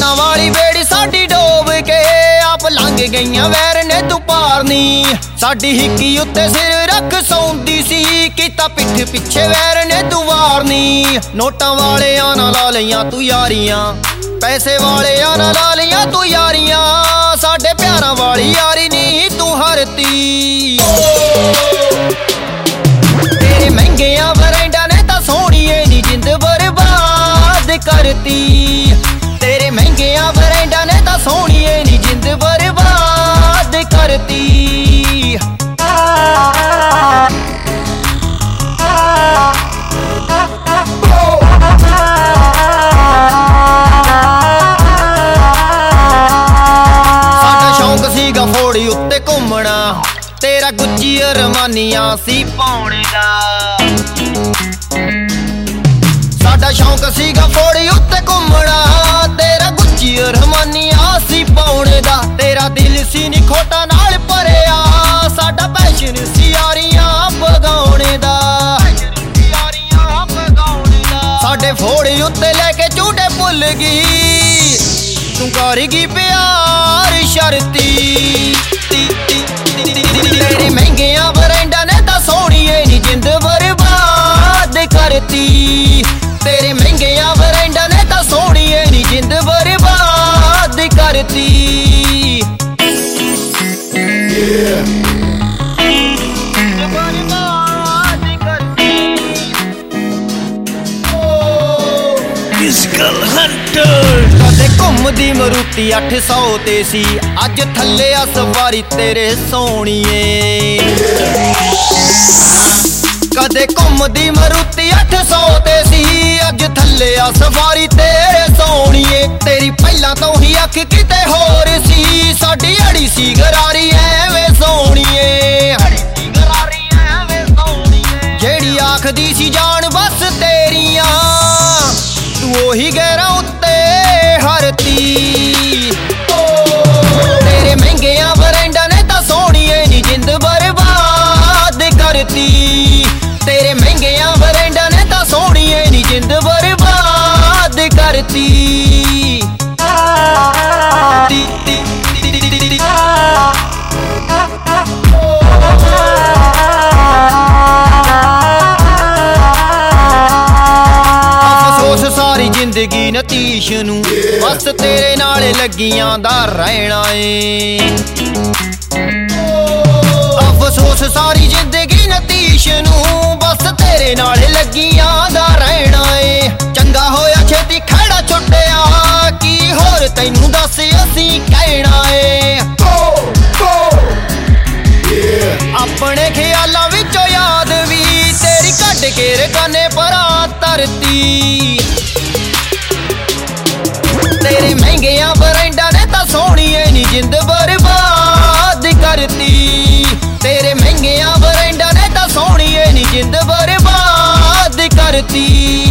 ਨੋਟਾਂ ਵਾਲੀ ਬੇੜੀ ਸਾਡੀ ਡੋਬ ਕੇ ਆਪ ਲੰਘ ਗਈਆਂ ਵੈਰ ਨੇ ਤੂੰ ਪਾਰਨੀ। ਸਾਡੀ ਹਿੱਕੀ ਉੱਤੇ ਸਿਰ ਰੱਖ ਸੌਂਦੀ ਸੀ ਕੀਤਾ ਪਿੱਠ ਪਿੱਛੇ ਵੈਰ ਨੇ ਤੂੰ ਵਾਰਨੀ। ਨੋਟਾਂ ਵਾਲਿਆਂ ਨਾਲ ਲਾ ਲਈਆਂ ਤੂੰ ਯਾਰੀਆਂ, ਪੈਸੇ ਵਾਲਿਆਂ ਨਾਲ ਲਾ ਲਈਆਂ ਤੂੰ ਯਾਰੀਆਂ। ਸਾਡੇ ਪਿਆਰਾਂ ਵਾਲੀ ਯਾਰੀ ਨੀ ਤੂੰ ਹਰਤੀ। ਤੇਰੇ ਮਹਿੰਗਿਆਂ ਬਰੈਂਡਾਂ ਨੇ ਤਾਂ ਸੋਹਣੀਏ ਨੀ ਜਿੰਦ ਬਰਬਾਦ ਕਰਤੀ। ਤੇਰੇ ਮਹਿੰਗਿਆਂ ਬਰੈਂਡਾਂ ਨੇ ਤਾਂ ਸੋਹਣੀਏ ਨੀ ਜਿੰਦ ਬਰਬਾਦ ਕਰਤੀ। ਸਾਡਾ ਸ਼ੌਂਕ ਸੀਗਾ ਫੋੜੀ ਉੱਤੇ ਘੁੰਮਣਾ, ਤੇਰਾ ਗੁੱਚੀ ਅਰਮਾਨੀਆਂ ਸੀ ਪਾਉਣ ਦਾ। ਸਾਡਾ ਸ਼ੌਂਕ ਸੀਗਾ ਫੋੜੀ ਉੱਤੇ ਘੁੰਮਣਾ, ਤੇਰਾ ਗੁੱਚੀ ਅਰਮਾਨੀਆਂ ਸੀ ਪਾਉਣ ਦਾ। ਤੇਰਾ ਦਿਲ ਸੀ ਨੀ ਖੋਟਾ ਨਾਲ ਭਰਿਆ, ਸਾਡਾ ਪੈਸ਼ਨ ਸੀ ਯਾਰੀਆਂ ਭਗਾਉਣ ਦਾ। ਸਾਡੇ ਫੋੜੀ ਉੱਤੇ ਲੈ ਕੇ ਝੂਟੇ ਭੁੱਲ ਗਈ, ਤੂੰ ਕਰ ਗਈ ਪਿਆਰ ਸ਼ਰਤੀ। ਤੇਰੇ ਮਹਿੰਗਿਆਂ ਬਰੈਂਡਾਂ ਨੇ ਤਾਂ ਸੋਹਣੀਏ ਨੀ ਜਿੰਦ ਬਰਬਾਦ ਕਰਤੀ। ਤੇਰੇ ਮਹਿੰਗਿਆਂ ਬਰੈਂਡਾਂ ਨੇ ਤਾਂ ਸੋਹਣੀਏ ਨੀ ਜਿੰਦ ਬਰਬਾਦ ਕਰਤੀ। ਕਦੇ ਘੁੰਮਦੀ ਮਰੂਤੀ 800 ਤੇ ਸੀ, ਅੱਜ ਥੱਲੇ ਆ ਸਵਾਰੀ ਤੇਰੇ ਸੋਹਣੀਏ। ਕਦੇ ਘੁੰਮਦੀ ਮਰੂਤੀ 800 ਤੇ ਸੀ, ਅੱਜ ਥੱਲੇ ਆ ਸਵਾਰੀ ਤੇਰੇ ਸੋਹਣੀਏ। ਤੇਰੀ ਪਹਿਲਾਂ ਤੋਂ ਹੀ ਅੱਖ ਕਿਤੇ ਹੋਰ ਸੀ, ਸਾਡੀ ਅੜੀ ਸੀ ਗਰਾਰੀ ਐਵੇਂ ਸੋਹਣੀਏ। ਜਿਹੜੀ ਆਖਦੀ ਸੀ ਜਾਨ ਬਸ ਤੇਰੀਆਂ, ਤੂੰ ਉਹੀ ਗਹਿਰਾ ਉੱਤੇ ਹਰਤੀ। ਤੇਰੇ ਮਹਿੰਗਿਆਂ ਬਰੈਂਡਾਂ ਨੇ ਤਾਂ ਸੋਹਣੀਏ ਨੀ ਜਿੰਦ ਬਰਬਾਦ ਕਰਤੀ। ਤੇਰੇ ਮਹਿੰਗਿਆਂ ਬਰੈਂਡਾਂ ਨੇ ਤਾਂ ਸੋਹਣੀਏ ਨੀ ਜਿੰਦ ਬਰਬਾਦ ਕਰਤੀ। ਸਾਰੀ ਜ਼ਿੰਦਗੀ ਨਤੀਸ਼ ਨੂੰ ਬਸ ਤੇਰੇ ਨਾਲ ਲੱਗੀਆਂ ਦਾ ਰਹਿਣਾ ਏ। ਅਫਸੋਸ ਸਾਰੀ ਜ਼ਿੰਦਗੀ ਨਤੀਸ਼ ਨੂੰ ਬਸ ਤੇਰੇ ਨਾਲ ਲੱਗੀਆਂ ਦਾ ਰਹਿਣਾ ਏ। ਚੰਗਾ ਹੋਇਆ ਛੇਤੀ ਖੜਾ ਛੁੱਟਿਆ, ਕੀ ਹੋਰ ਤੈਨੂੰ ਦੱਸ ਅਸੀਂ ਕਹਿਣਾ ਏ। ਆਪਣੇ ਖਿਆਲਾਂ ਵਿੱਚੋਂ ਯਾਦ ਵੀ ਤੇਰੀ ਕੱਢ ਕੇ ਰਕਾਨੇ ਪਰਾਂ ਧਰਤੀ। ਤੇਰੇ ਮਹਿੰਗਿਆਂ ਬਰੈਂਡਾਂ ਨੇ ਤਾਂ ਸੋਹਣੀਏ ਨੀ ਜਿੰਦ ਬਰਬਾਦ ਕਰਤੀ। ਤੇਰੇ ਮਹਿੰਗਿਆਂ ਬਰੈਂਡਾਂ ਨੇ ਤਾਂ ਸੋਹਣੀਏ ਨੀ ਜਿੰਦ ਬਰਬਾਦ ਕਰਤੀ।